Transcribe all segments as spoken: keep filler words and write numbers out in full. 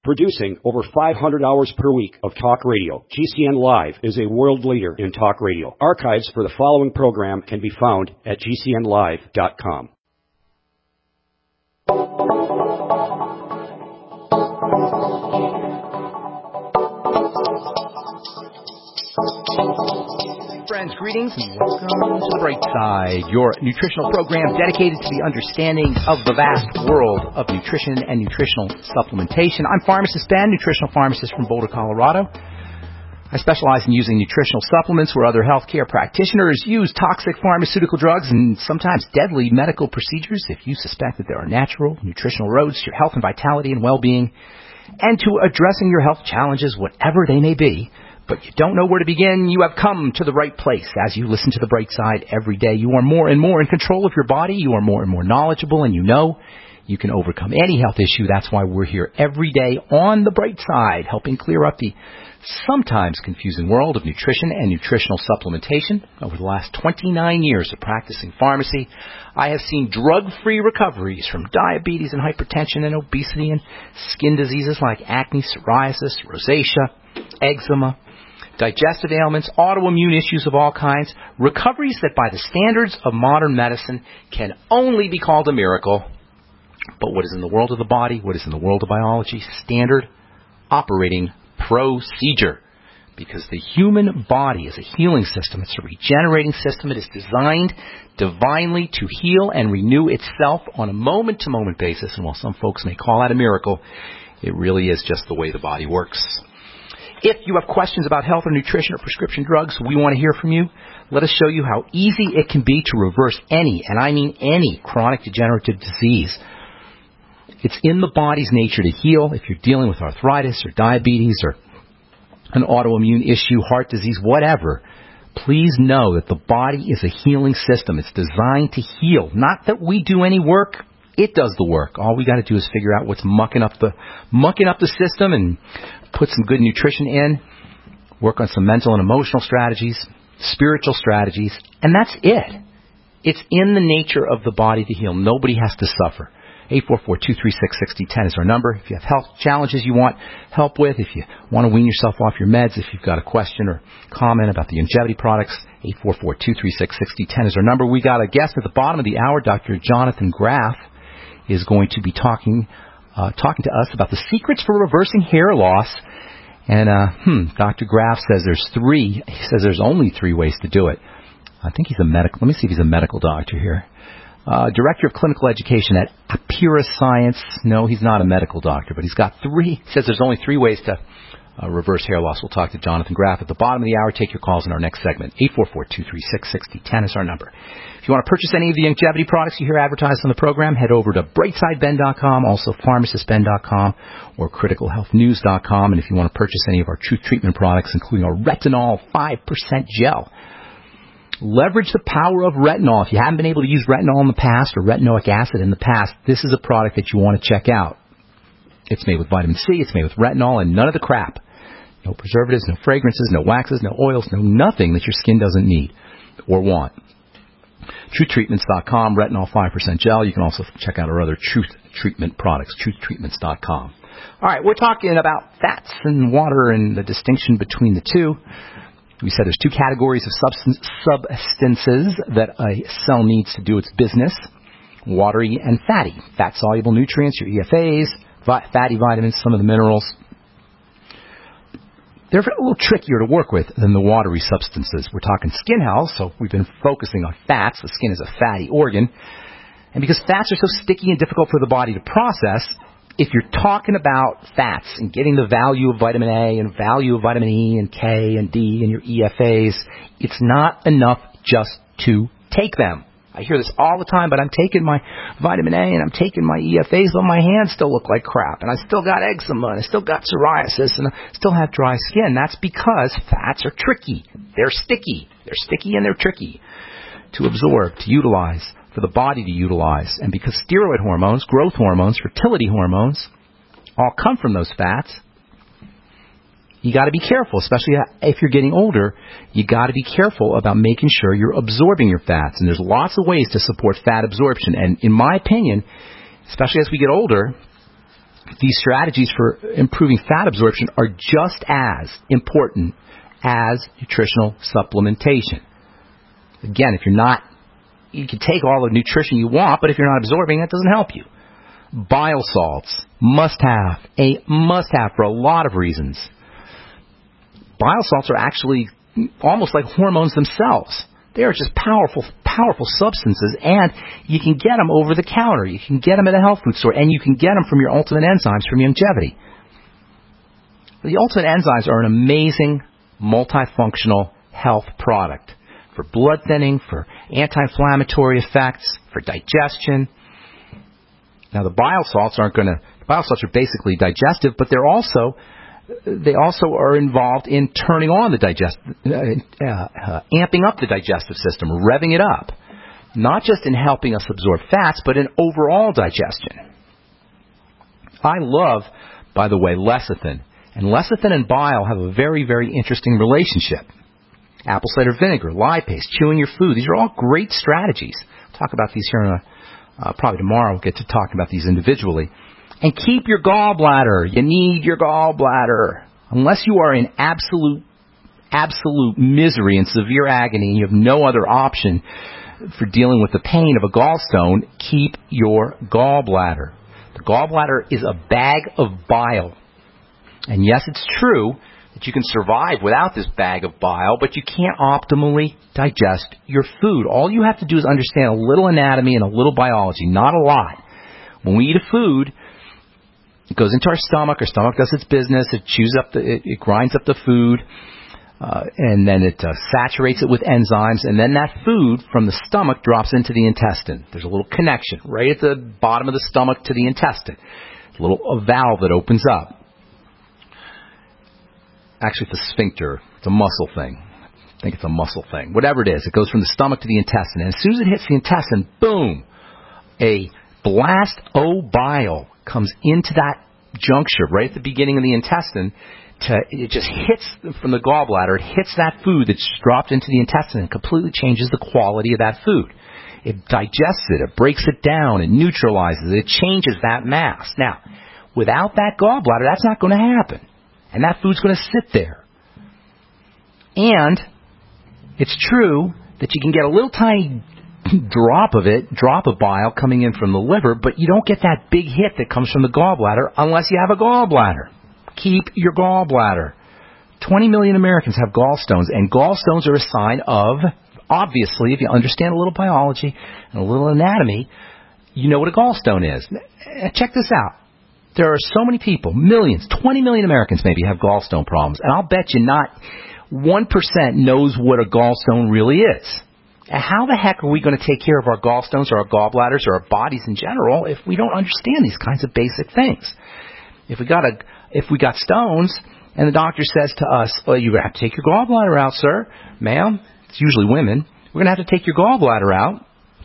Producing over five hundred hours per week of talk radio, G C N Live is a world leader in talk radio. Archives for the following program can be found at G C N live dot com. Friends, greetings and welcome to The Bright Side, your nutritional program dedicated to the understanding of the vast world of nutrition and nutritional supplementation. I'm Pharmacist Ben, nutritional pharmacist from Boulder, Colorado. I specialize in using nutritional supplements where other healthcare practitioners use toxic pharmaceutical drugs and sometimes deadly medical procedures. If you suspect that there are natural nutritional roads to your health and vitality and well-being and to addressing your health challenges, whatever they may be, but you don't know where to begin, you have come to the right place. As you listen to The Bright Side every day, you are more and more in control of your body. You are more and more knowledgeable, and you know you can overcome any health issue. That's why we're here every day on The Bright Side, helping clear up the sometimes confusing world of nutrition and nutritional supplementation. Over the last twenty-nine years of practicing pharmacy, I have seen drug-free recoveries from diabetes and hypertension and obesity and skin diseases like acne, psoriasis, rosacea, eczema, digestive ailments, autoimmune issues of all kinds, recoveries that by the standards of modern medicine can only be called a miracle. But what is in the world of the body, what is in the world of biology, standard operating procedure. Because the human body is a healing system. It's a regenerating system. It is designed divinely to heal and renew itself on a moment-to-moment basis. And while some folks may call that a miracle, it really is just the way the body works. If you have questions about health or nutrition or prescription drugs, we want to hear from you. Let us show you how easy it can be to reverse any, and I mean any, chronic degenerative disease. It's in the body's nature to heal. If you're dealing with arthritis or diabetes or an autoimmune issue, heart disease, whatever, please know that the body is a healing system. It's designed to heal. Not that we do any work. It does the work. All we got to do is figure out what's mucking up the mucking up the system and put some good nutrition in, work on some mental and emotional strategies, spiritual strategies, and that's it. It's in the nature of the body to heal. Nobody has to suffer. eight four four, two three six, six zero one zero is our number. If you have health challenges you want help with, if you want to wean yourself off your meds, if you've got a question or comment about the longevity products, eight four four, two three six, six zero one zero is our number. We got a guest at the bottom of the hour. Doctor Jonathan Graf is going to be talking uh, talking to us about the secrets for reversing hair loss. And uh, hmm, Doctor Graf says there's three. He says there's only three ways to do it. I think he's a medical. Let me see if he's a medical doctor here. Uh, Director of Clinical Education at Apira Science. No, he's not a medical doctor, but he's got three. He says there's only three ways to uh, reverse hair loss. We'll talk to Jonathan Graf at the bottom of the hour. Take your calls in our next segment. eight four four, two three six, six zero one zero is our number. If you want to purchase any of the longevity products you hear advertised on the program, head over to brightside ben dot com, also pharmacist ben dot com, or critical health news dot com. And if you want to purchase any of our Truth Treatment products, including our retinol five percent gel, leverage the power of retinol. If you haven't been able to use retinol in the past or retinoic acid in the past, this is a product that you want to check out. It's made with vitamin C, it's made with retinol, and none of the crap. No preservatives, no fragrances, no waxes, no oils, no nothing that your skin doesn't need or want. truth treatments dot com, retinol five percent gel. You can also check out our other Truth Treatment products, truth treatments dot com. All right, we're talking about fats and water and the distinction between the two. We said there's two categories of substance, substances that a cell needs to do its business, watery and fatty. Fat-soluble nutrients, your E F As, vi- fatty vitamins, some of the minerals. They're a little trickier to work with than the watery substances. We're talking skin health, so we've been focusing on fats. The skin is a fatty organ. And because fats are so sticky and difficult for the body to process, if you're talking about fats and getting the value of vitamin A and value of vitamin E and K and D in your E F As, it's not enough just to take them. I hear this all the time, but I'm taking my vitamin A and I'm taking my E F As, but my hands still look like crap, and I still got eczema, and I still got psoriasis, and I still have dry skin. That's because fats are tricky. They're sticky. They're sticky and they're tricky to absorb, to utilize, for the body to utilize. And because steroid hormones, growth hormones, fertility hormones all come from those fats, you got to be careful, especially if you're getting older. You got to be careful about making sure you're absorbing your fats. And there's lots of ways to support fat absorption. And in my opinion, especially as we get older, these strategies for improving fat absorption are just as important as nutritional supplementation. Again, if you're not, you can take all the nutrition you want, but if you're not absorbing, that doesn't help you. Bile salts, must have, a must have for a lot of reasons. Bile salts are actually almost like hormones themselves. They are just powerful, powerful substances, and you can get them over the counter. You can get them at a health food store, and you can get them from your Ultimate Enzymes from Youngevity. The Ultimate Enzymes are an amazing multifunctional health product for blood thinning, for anti-inflammatory effects, for digestion. Now, the bile salts aren't going to. The bile salts are basically digestive, but they're also they also are involved in turning on the digest, uh, uh, amping up the digestive system, revving it up, not just in helping us absorb fats, but in overall digestion. I love, by the way, lecithin, and lecithin and bile have a very, very interesting relationship. Apple cider vinegar, lipase, chewing your food. These are all great strategies. I'll talk about these here in a Uh, probably tomorrow we'll get to talking about these individually. And keep your gallbladder. You need your gallbladder. Unless you are in absolute, absolute misery and severe agony and you have no other option for dealing with the pain of a gallstone, keep your gallbladder. The gallbladder is a bag of bile. And yes, it's true that you can survive without this bag of bile, but you can't optimally digest your food. All you have to do is understand a little anatomy and a little biology, not a lot. When we eat a food, it goes into our stomach. Our stomach does its business. It chews up the, it, it grinds up the food, uh, and then it uh, saturates it with enzymes, and then that food from the stomach drops into the intestine. There's a little connection right at the bottom of the stomach to the intestine. A little a valve that opens up. Actually, it's a sphincter. It's a muscle thing. I think it's a muscle thing. Whatever it is, it goes from the stomach to the intestine. And as soon as it hits the intestine, boom, a blast o' bile comes into that juncture right at the beginning of the intestine. To, it just hits from the gallbladder. It hits that food that's dropped into the intestine and completely changes the quality of that food. It digests it. It breaks it down. It neutralizes it. It changes that mass. Now, without that gallbladder, that's not going to happen. And that food's going to sit there. And it's true that you can get a little tiny drop of it, drop of bile coming in from the liver, but you don't get that big hit that comes from the gallbladder unless you have a gallbladder. Keep your gallbladder. twenty million Americans have gallstones, and gallstones are a sign of, obviously, if you understand a little biology and a little anatomy, you know what a gallstone is. Check this out. There are so many people, millions, twenty million Americans maybe have gallstone problems. And I'll bet you not one percent knows what a gallstone really is. How the heck are we going to take care of our gallstones or our gallbladders or our bodies in general if we don't understand these kinds of basic things? If we got a, if we got stones and the doctor says to us, well, you're going to have to take your gallbladder out, sir, ma'am, it's usually women, we're going to have to take your gallbladder out.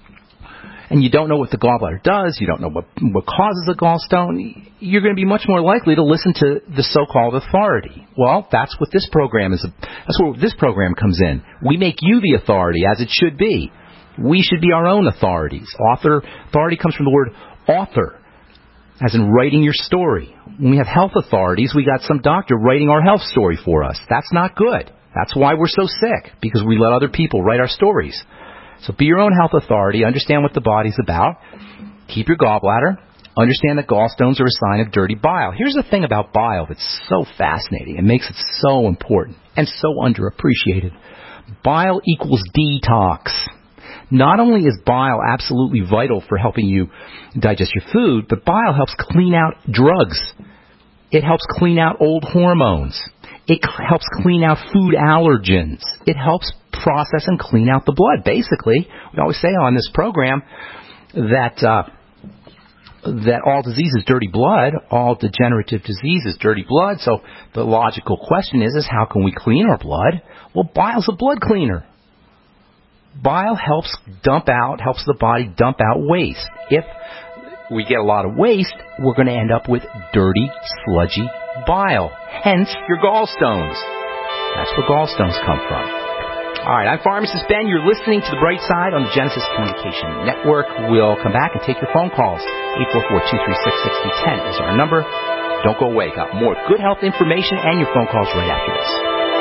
And you don't know what the gallbladder does, you don't know what what causes a gallstone, you're going to be much more likely to listen to the so-called authority. Well, that's what this program is. That's where this program comes in. We make you the authority, as it should be. We should be our own authorities. Author authority comes from the word author, as in writing your story. When we have health authorities, we got some doctor writing our health story for us. That's not good. That's why we're so sick, because we let other people write our stories. So be your own health authority. Understand what the body's about. Keep your gallbladder. Understand that gallstones are a sign of dirty bile. Here's the thing about bile that's so fascinating and makes it so important and so underappreciated. Bile equals detox. Not only is bile absolutely vital for helping you digest your food, but bile helps clean out drugs. It helps clean out old hormones. It helps clean out food allergens. It helps process and clean out the blood. Basically, we always say on this program that uh, that all disease is dirty blood, all degenerative disease is dirty blood. So the logical question is, is how can we clean our blood? Well, bile's a blood cleaner. Bile helps dump out, helps the body dump out waste. If we get a lot of waste, we're going to end up with dirty, sludgy bile. Hence, your gallstones. That's where gallstones come from. All right, I'm Pharmacist Ben. You're listening to The Bright Side on the Genesis Communication Network. We'll come back and take your phone calls. eight four four, two three six, six three one zero is our number. Don't go away. Got more good health information and your phone calls right after this.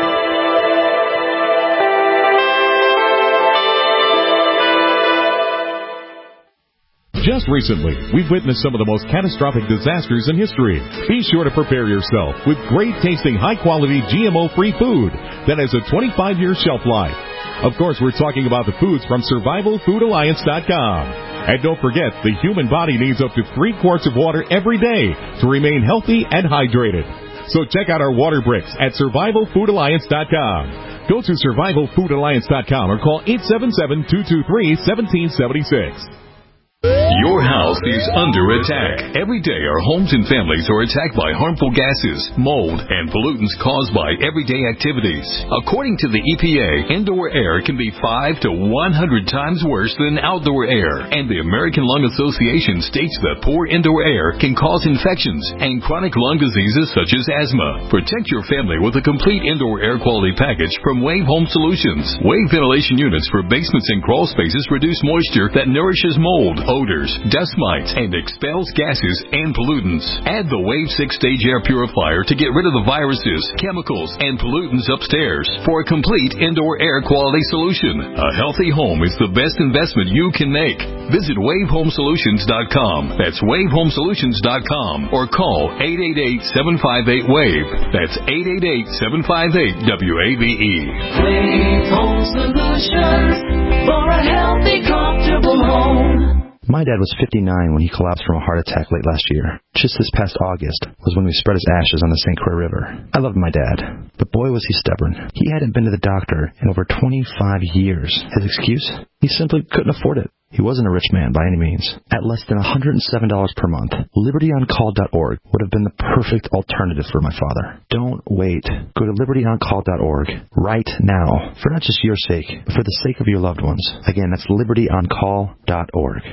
Just recently, we've witnessed some of the most catastrophic disasters in history. Be sure to prepare yourself with great-tasting, high-quality, G M O-free food that has a twenty-five year shelf life. Of course, we're talking about the foods from Survival Food Alliance dot com. And don't forget, the human body needs up to three quarts of water every day to remain healthy and hydrated. So check out our water bricks at Survival Food Alliance dot com. Go to Survival Food Alliance dot com or call eight seven seven, two two three, one seven seven six. Your house is under attack. Every day our homes and families are attacked by harmful gases, mold, and pollutants caused by everyday activities. According to the E P A, indoor air can be five to one hundred times worse than outdoor air. And the American Lung Association states that poor indoor air can cause infections and chronic lung diseases such as asthma. Protect your family with a complete indoor air quality package from Wave Home Solutions. Wave ventilation units for basements and crawl spaces reduce moisture that nourishes mold, odors, dust mites, and expels gases and pollutants. Add the Wave six stage air purifier to get rid of the viruses, chemicals, and pollutants upstairs for a complete indoor air quality solution. A healthy home is the best investment you can make. Visit wave home solutions dot com. That's wave home solutions dot com or call eight eight eight, seven five eight, WAVE. That's eight eight eight, seven five eight, W A V E. Wave Home Solutions for a healthy, comfortable home. My dad was fifty-nine when he collapsed from a heart attack late last year. Just this past August was when we spread his ashes on the Saint Croix River. I loved my dad, but boy was he stubborn. He hadn't been to the doctor in over twenty-five years. His excuse? He simply couldn't afford it. He wasn't a rich man by any means. At less than one hundred seven dollars per month, liberty on call dot org would have been the perfect alternative for my father. Don't wait. Go to liberty on call dot org right now, for not just your sake, but for the sake of your loved ones. Again, that's liberty on call dot org.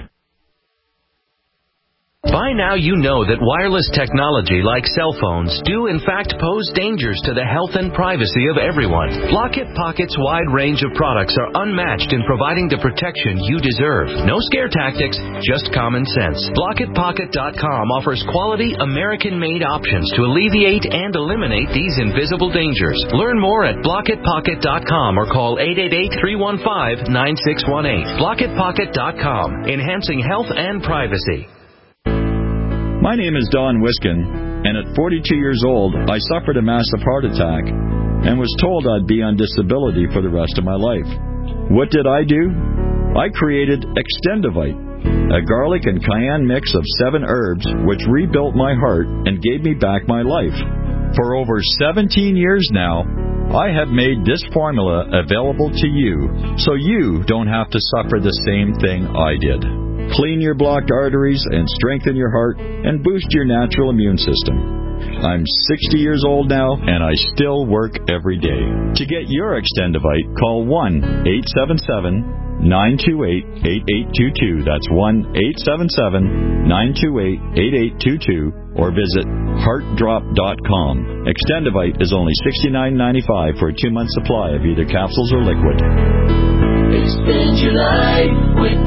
By now you know that wireless technology like cell phones do in fact pose dangers to the health and privacy of everyone. Blockit Pocket's wide range of products are unmatched in providing the protection you deserve. No scare tactics, just common sense. Blockit Pocket dot com offers quality American-made options to alleviate and eliminate these invisible dangers. Learn more at Blockit Pocket dot com or call eight eight eight, three one five, nine six one eight. Blockit Pocket dot com, enhancing health and privacy. My name is Don Wiskin, and at forty-two years old, I suffered a massive heart attack and was told I'd be on disability for the rest of my life. What did I do? I created Extendivite, a garlic and cayenne mix of seven herbs which rebuilt my heart and gave me back my life. For over seventeen years now, I have made this formula available to you so you don't have to suffer the same thing I did. Clean your blocked arteries and strengthen your heart and boost your natural immune system. I'm sixty years old now, and I still work every day. To get your Extendivite, call one eight seven seven, nine two eight, eight eight two two. That's one eight seven seven, nine two eight, eight eight two two, or visit heart drop dot com. Extendivite is only sixty-nine ninety-five for a two-month supply of either capsules or liquid. Extend your life with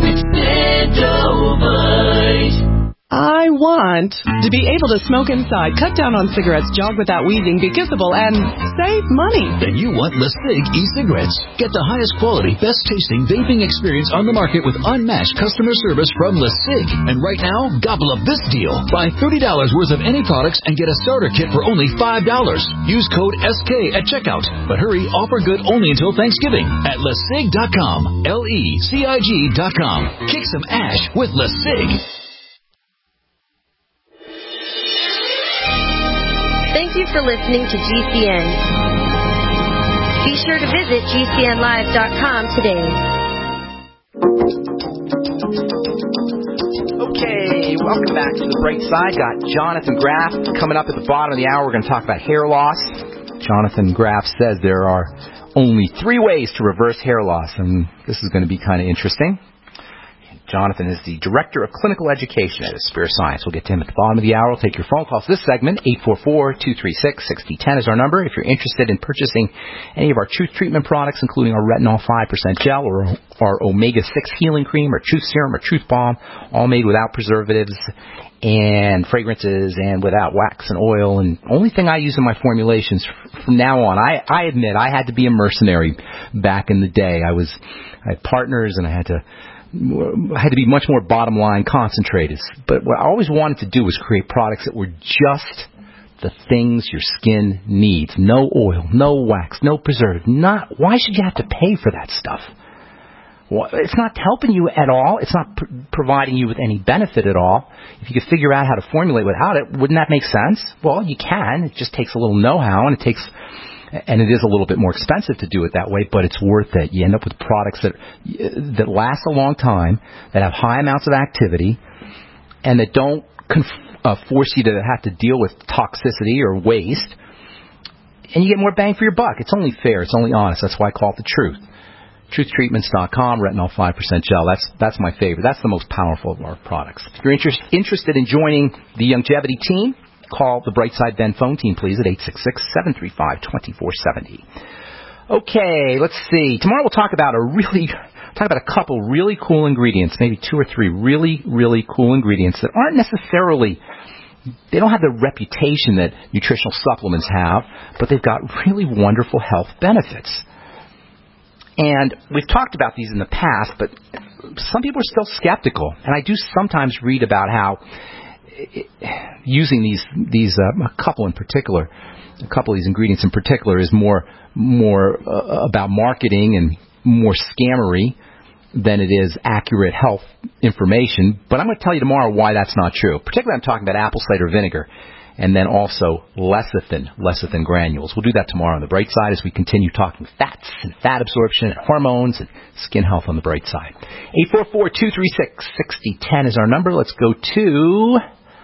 Extendivite. I want to be able to smoke inside, cut down on cigarettes, jog without wheezing, be kissable, and save money. Then you want LeSig e-cigarettes. Get the highest quality, best tasting vaping experience on the market with unmatched customer service from LeSig. And right now, gobble up this deal. Buy thirty dollars worth of any products and get a starter kit for only five dollars. Use code S K at checkout. But hurry, offer good only until Thanksgiving at lesig dot com. L E C I G dot com. Kick some ash with LeSig. Thank you for listening to G C N. Be sure to visit G C N live dot com today. Okay, welcome back to The Bright Side. Got Jonathan Graff coming up at the bottom of the hour. We're going to talk about hair loss. Jonathan Graff says there are only three ways to reverse hair loss, and this is going to be kind of interesting. Jonathan is the Director of Clinical Education at Aspire Science. We'll get to him at the bottom of the hour. We'll take your phone calls. This segment, eight four four, two three six, six zero one zero is our number. If you're interested in purchasing any of our Truth Treatment products, including our Retinol five percent gel or our Omega six Healing Cream or Truth Serum or Truth Balm, all made without preservatives and fragrances and without wax and oil. And only thing I use in my formulations from now on, I, I admit I had to be a mercenary back in the day. I was, I had partners and I had to, I had to be much more bottom line concentrated. But what I always wanted to do was create products that were just the things your skin needs. No oil, no wax, no preservative. Not, why should you have to pay for that stuff? Well, it's not helping you at all. It's not pr- providing you with any benefit at all. If you could figure out how to formulate without it, wouldn't that make sense? Well, you can. It just takes a little know-how, and it takes, and it is a little bit more expensive to do it that way, but it's worth it. You end up with products that that last a long time, that have high amounts of activity, and that don't conf- uh, force you to have to deal with toxicity or waste, and you get more bang for your buck. It's only fair. It's only honest. That's why I call it the truth. truth treatments dot com, Retinol five percent gel. That's that's my favorite. That's the most powerful of our products. If you're interest, interested in joining the longevity team, call the Brightside Ben phone team, please, at eight six six, seven three five, two four seven zero. Okay, let's see. Tomorrow we'll talk about a really, talk about a couple really cool ingredients, maybe two or three really, really cool ingredients that aren't necessarily, they don't have the reputation that nutritional supplements have, but they've got really wonderful health benefits. And we've talked about these in the past, but some people are still skeptical. And I do sometimes read about how it, using these, these uh, a couple in particular, a couple of these ingredients in particular is more, more uh, about marketing and more scammery than it is accurate health information. But I'm going to tell you tomorrow why that's not true. Particularly I'm talking about apple cider vinegar. And then also lecithin, lecithin granules. We'll do that tomorrow on the Bright Side as we continue talking fats and fat absorption and hormones and skin health on the Bright Side. eight four four, two three six, six zero one zero is our number. Let's go to,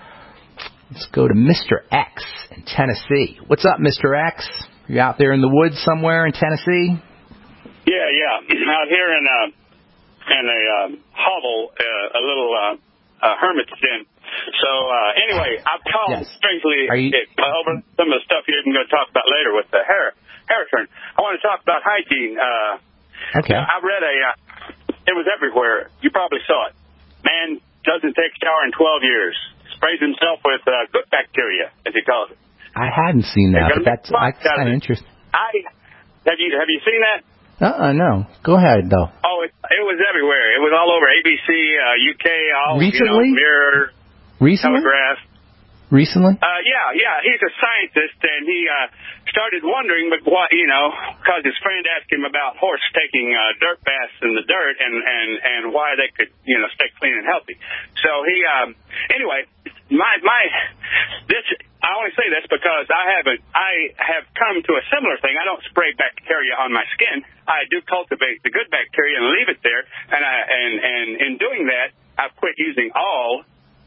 let's go to Mister X in Tennessee. What's up, Mister X? Are you out there in the woods somewhere in Tennessee? Yeah, yeah. Out here in a, in a um, hovel, uh, a little uh, uh, hermit's den. So, uh, anyway, I've called yes. strangely you... uh, over some of the stuff you're even going to talk about later with the hair, hair turn. I want to talk about hygiene. Uh, okay. I read a, uh, it was everywhere. You probably saw it. Man doesn't take a shower in twelve years. Sprays himself with uh, good bacteria, as he calls it. I hadn't seen that, but that's kind of interesting. I, have you, have you seen that? Uh-uh, no. Go ahead, though. Oh, it, it was everywhere. It was all over A B C, uh, U K, all, Recently? you know, Mirror. Recently? Telegraph. Recently? Uh, yeah, yeah. He's a scientist, and he uh, started wondering, but what, you know, because his friend asked him about horse taking uh, dirt baths in the dirt and, and, and why they could, you know, stay clean and healthy. So he, um, anyway, my, my, this, I only say this because I haven't, I have come to a similar thing. I don't spray bacteria on my skin. I do cultivate the good bacteria and leave it there, and I, and, and in doing that, I've quit using all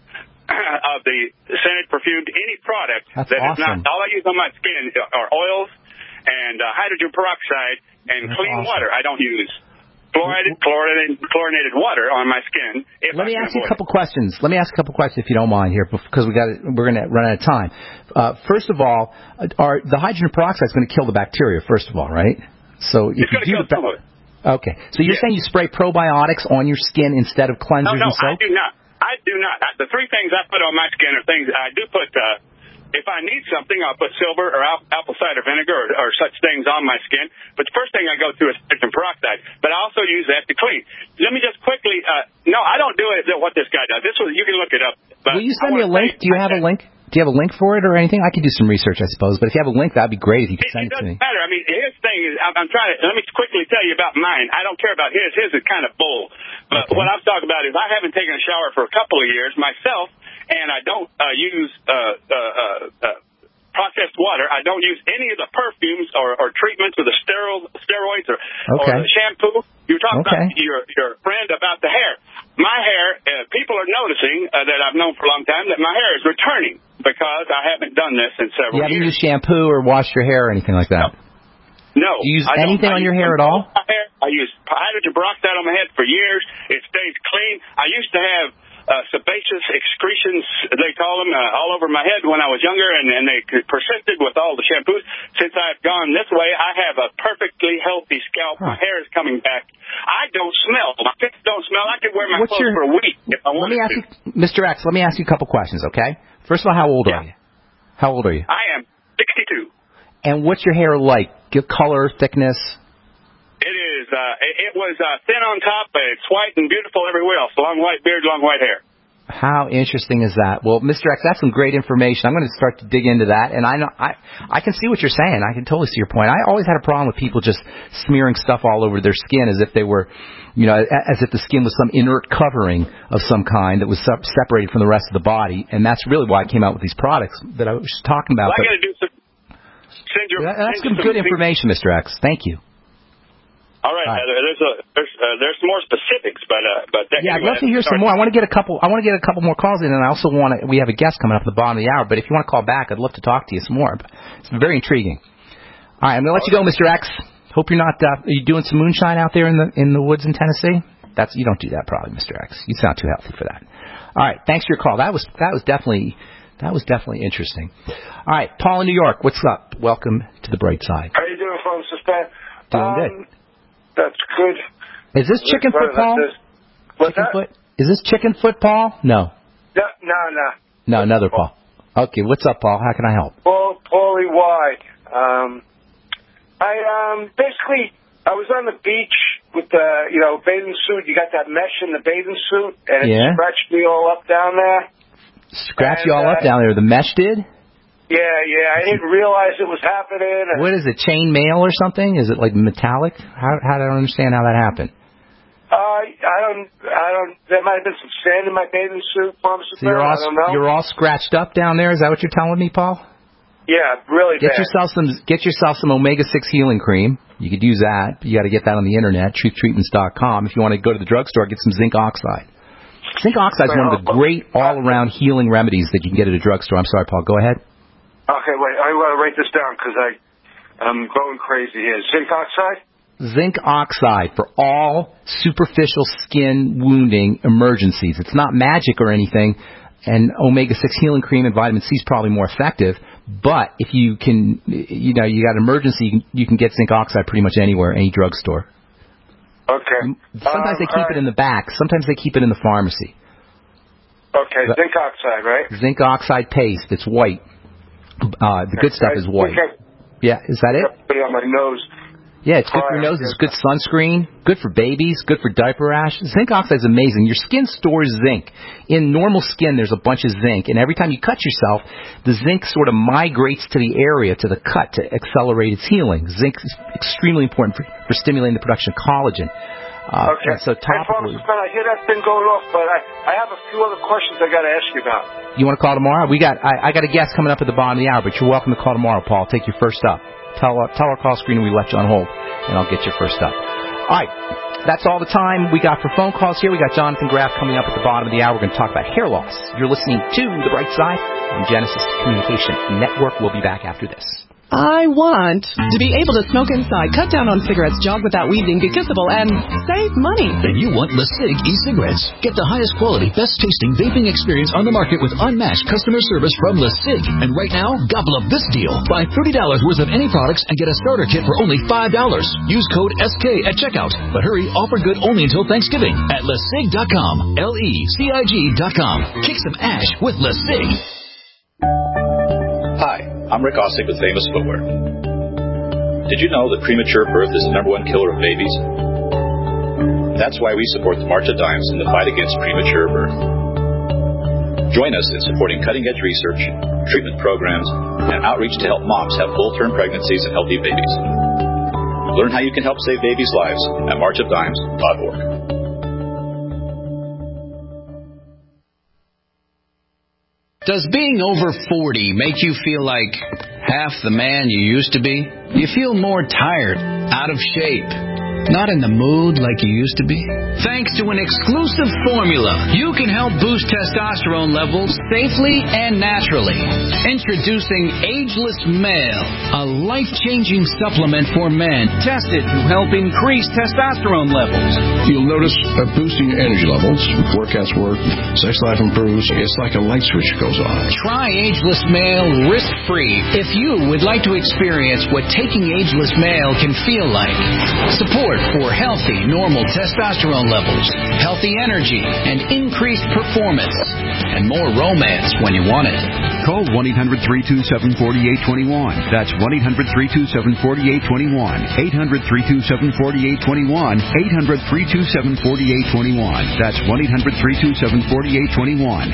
of the scented, perfumed, any product That's that awesome. is not, all I use on my skin are oils and uh, hydrogen peroxide and That's clean awesome. water. I don't use fluoridated, chlorinated, chlorinated water on my skin. If Let I me can ask you a avoid couple questions. Let me ask a couple questions if you don't mind here, because we got we're going to run out of time. Uh, first of all, are the hydrogen peroxide is going to kill the bacteria? First of all, right? So if it's going to you kill do some of it. Okay, so you're yeah. saying you spray probiotics on your skin instead of cleansers no, no, and soap? I do not. I do not. I, the three things I put on my skin are things I do put. Uh, if I need something, I'll put silver or al- apple cider vinegar or, or such things on my skin. But the first thing I go to is hydrogen peroxide. But I also use that to clean. Let me just quickly. Uh, no, I don't do it. What this guy does. This was. You can look it up. But Will you send me a link? Do you have a link? Do you have a link for it or anything? I could do some research, I suppose. But if you have a link, that'd be great if you could it, send it, it to me. It doesn't matter. I mean, his thing is. I'm, I'm trying to. Let me quickly tell you about mine. I don't care about his. His is kind of bull. But okay. what I'm talking about is I haven't taken a shower for a couple of years myself, and I don't uh, use uh, uh, uh, uh, processed water. I don't use any of the perfumes or, or treatments or the sterile steroids or, okay. or the shampoo. You were talking okay. about your your friend about the hair. My hair, uh, people are noticing uh, that I've known for a long time that my hair is returning because I haven't done this in several years. You haven't years. used shampoo or washed your hair or anything like that? No. No. Do you use I don't. anything I on your use hair at all? my hair. I use hydrogen-peroxide on my head for years. It stays clean. I used to have uh, sebaceous excretions, they call them, uh, all over my head when I was younger, and, and they persisted with all the shampoos. Since I've gone this way, I have a perfectly healthy scalp. Huh. My hair is coming back. I don't smell. My face don't smell. I could wear my What's clothes your, for a week if I let wanted me ask to. You, Mister X, let me ask you a couple questions, okay? First of all, how old yeah. are you? How old are you? I am sixty-two. And what's your hair like? Get color, thickness? It is. Uh, it, it was uh, thin on top, but it's white and beautiful everywhere else. Long white beard, long white hair. How interesting is that? Well, Mister X, that's some great information. I'm going to start to dig into that, and I know I I can see what you're saying. I can totally see your point. I always had a problem with people just smearing stuff all over their skin as if they were, you know, as if the skin was some inert covering of some kind that was separated from the rest of the body, and that's really why I came out with these products that I was talking about. Well, I got to do some. Send your, that's send some good information, Mister X. Thank you. All right, All right. Uh, there's a there's uh, there's more specifics, but uh, but that, yeah, anyway, I'd love to hear some more. I want to get a couple. I want to get a couple more calls in, and I also want to. We have a guest coming up at the bottom of the hour, but if you want to call back, I'd love to talk to you some more. It's very intriguing. All right, I'm gonna let you go, Mister X. Hope you're not. Uh, are you doing some moonshine out there in the in the woods in Tennessee? That's you don't do that probably, Mister X. You sound too healthy for that. All right, thanks for your call. That was that was definitely that was definitely interesting. All right, Paul in New York, what's up? Welcome to the bright side. How you doing, folks? Doing um, good. That's good. Is this chicken foot, Paul? What's chicken that? Foot? Is this chicken foot, Paul? No. No, no, no. No, another Paul. Okay, what's up, Paul? How can I help? Paul, Paulie Y. Um, I um basically I was on the beach with the you know bathing suit. You got that mesh in the bathing suit, and it yeah. scratched me all up down there. Scratch and, you all uh, up down there. The mesh did? Yeah, yeah. I didn't realize it was happening. And what is it? Chain mail or something? Is it like metallic? How how do I understand how that happened? Uh, I don't, I don't. There might have been some sand in my bathing suit, Pharmacy so you're all, I don't know. You're all scratched up down there. Is that what you're telling me, Paul? Yeah, really get bad. yourself some. Get yourself some omega six healing cream. You could use that. You got to get that on the internet, truth treatments dot com. If you want to go to the drugstore, get some zinc oxide. Zinc oxide is one of the great all-around healing remedies that you can get at a drugstore. I'm sorry, Paul. Go ahead. Okay, wait. I want to write this down because I, I'm going crazy here. Zinc oxide? Zinc oxide for all superficial skin wounding emergencies. It's not magic or anything, and omega six healing cream and vitamin C is probably more effective. But if you can, you know, you got an emergency, you can, you can get zinc oxide pretty much anywhere, any drugstore. Okay. Sometimes um, they keep right. it in the back. Sometimes they keep it in the pharmacy. Okay, but zinc oxide, right? Zinc oxide paste. It's white. Uh, the good stuff is white. I yeah, is that it? Put it on my nose. Yeah, it's good for your nose. It's good sunscreen. Good for babies. Good for diaper rash. Zinc oxide is amazing. Your skin stores zinc. In normal skin, there's a bunch of zinc, and every time you cut yourself, the zinc sort of migrates to the area, to the cut, to accelerate its healing. Zinc is extremely important for, for stimulating the production of collagen. Uh, okay. So topically, hey, I hear that thing going off, but I, I have a few other questions I got to ask you about. You want to call tomorrow? We got I, I got a guest coming up at the bottom of the hour, but you're welcome to call tomorrow, Paul. Take your first up. Tell uh, tell our call screen we left you on hold, and I'll get your first up. All right, that's all the time we got for phone calls here. We got Jonathan Graff coming up at the bottom of the hour. We're going to talk about hair loss. You're listening to The Bright Side on Genesis Communication Network. We'll be back after this. I want to be able to smoke inside, cut down on cigarettes, jog without wheezing, be kissable, and save money. Then you want LeSig e-cigarettes. Get the highest quality, best tasting vaping experience on the market with unmatched customer service from LeSig. And right now, gobble up this deal. Buy thirty dollars worth of any products and get a starter kit for only five dollars. Use code S K at checkout. But hurry, offer good only until Thanksgiving at lesig dot com. L E C I G dot com. Kick some ash with LeSig. Hi, I'm Rick Ossick with Famous Footwear. Did you know that premature birth is the number one killer of babies? That's why we support the March of Dimes in the fight against premature birth. Join us in supporting cutting-edge research, treatment programs, and outreach to help moms have full-term pregnancies and healthy babies. Learn how you can help save babies' lives at march of dimes dot org. Does being over forty make you feel like half the man you used to be? Do you feel more tired, out of shape, not in the mood like you used to be? Thanks to an exclusive formula, you can help boost testosterone levels safely and naturally. Introducing Ageless Male, a life-changing supplement for men tested to help increase testosterone levels. You'll notice a boost in your energy levels, workouts work, sex life improves. It's like a light switch goes on. Try Ageless Male risk-free if you would like to experience what taking Ageless Male can feel like. Support for healthy, normal testosterone levels, healthy energy, and increased performance, and more romance when you want it. Call one eight hundred, three two seven, four eight two one. That's one eight hundred, three two seven, four eight two one. eight hundred, three two seven, four eight two one. eight hundred, three two seven, four eight two one. That's one eight hundred, three two seven, four eight two one.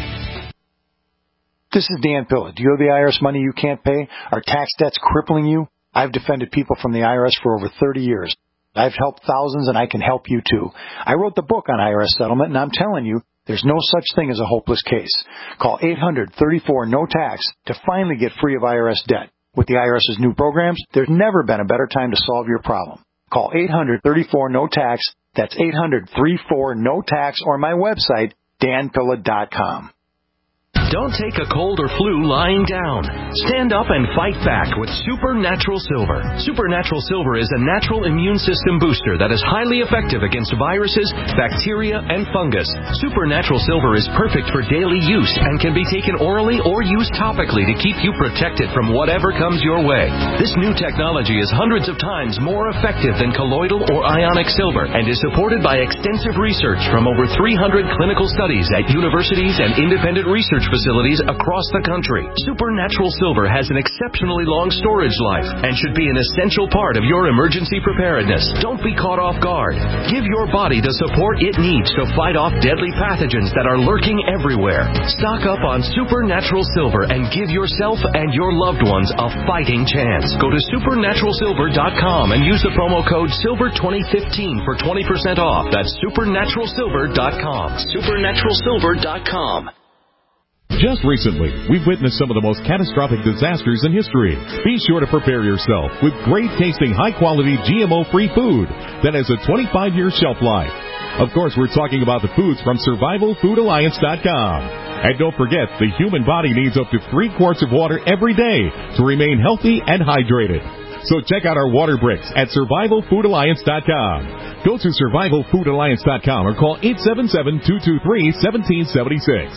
This is Dan Pilla. Do you owe the I R S money you can't pay? Are tax debts crippling you? I've defended people from the I R S for over thirty years. I've helped thousands, and I can help you, too. I wrote the book on I R S settlement, and I'm telling you, there's no such thing as a hopeless case. Call eight hundred, thirty-four, no tax to finally get free of I R S debt. With the I R S's new programs, there's never been a better time to solve your problem. Call eight hundred, thirty-four, no tax. That's eight hundred, thirty-four, no tax, or my website, dan pilla dot com. Don't take a cold or flu lying down. Stand up and fight back with Supernatural Silver. Supernatural Silver is a natural immune system booster that is highly effective against viruses, bacteria, and fungus. Supernatural Silver is perfect for daily use and can be taken orally or used topically to keep you protected from whatever comes your way. This new technology is hundreds of times more effective than colloidal or ionic silver and is supported by extensive research from over three hundred clinical studies at universities and independent research facilities facilities across the country. Supernatural Silver has an exceptionally long storage life and should be an essential part of your emergency preparedness. Don't be caught off guard. Give your body the support it needs to fight off deadly pathogens that are lurking everywhere. Stock up on Supernatural Silver and give yourself and your loved ones a fighting chance. Go to supernatural silver dot com and use the promo code silver twenty fifteen for twenty percent off. That's supernatural silver dot com. supernatural silver dot com. Just recently, we've witnessed some of the most catastrophic disasters in history. Be sure to prepare yourself with great-tasting, high-quality, G M O-free food that has a twenty-five year shelf life. Of course, we're talking about the foods from survival food alliance dot com. And don't forget, the human body needs up to three quarts of water every day to remain healthy and hydrated. So check out our water bricks at survival food alliance dot com. Go to survival food alliance dot com or call eight seven seven, two two three, one seven seven six.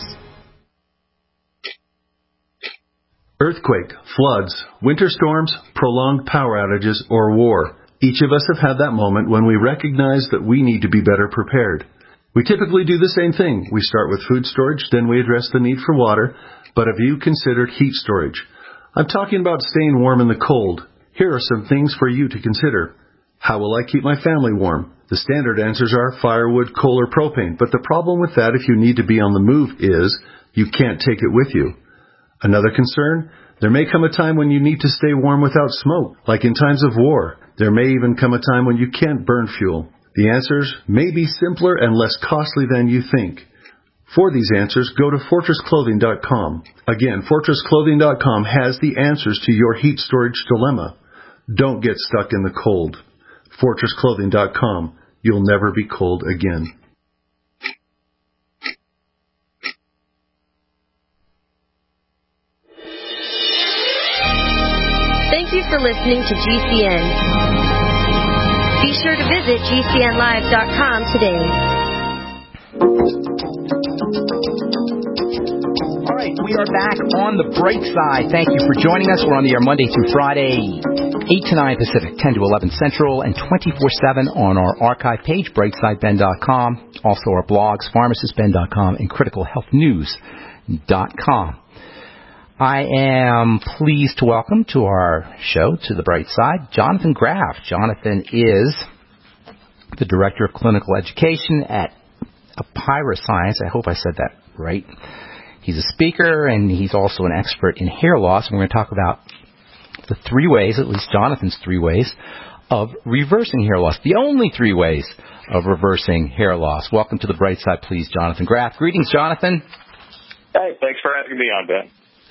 Earthquake, floods, winter storms, prolonged power outages, or war. Each of us have had that moment when we recognize that we need to be better prepared. We typically do the same thing. We start with food storage, then we address the need for water. But have you considered heat storage? I'm talking about staying warm in the cold. Here are some things for you to consider. How will I keep my family warm? The standard answers are firewood, coal, or propane. But the problem with that if you need to be on the move is you can't take it with you. Another concern, there may come a time when you need to stay warm without smoke, like in times of war. There may even come a time when you can't burn fuel. The answers may be simpler and less costly than you think. For these answers, go to fortress clothing dot com. Again, fortress clothing dot com has the answers to your heat storage dilemma. Don't get stuck in the cold. fortress clothing dot com. You'll never be cold again. Thank you for listening to G C N. Be sure to visit G C N live dot com today. All right, we are back on the bright side. Thank you for joining us. We're on the air Monday through Friday, eight to nine Pacific, ten to eleven Central, and twenty-four seven on our archive page, brightside ben dot com. Also our blogs, pharmacist ben dot com and critical health news dot com. I am pleased to welcome to our show, To the Bright Side, Jonathan Graf. Jonathan is the Director of Clinical Education at Apira Science. I hope I said that right. He's a speaker, and he's also an expert in hair loss. And we're going to talk about the three ways, at least Jonathan's three ways, of reversing hair loss. The only three ways of reversing hair loss. Welcome to the Bright Side, please, Jonathan Graf. Greetings, Jonathan. Hey, thanks for having me on, Ben.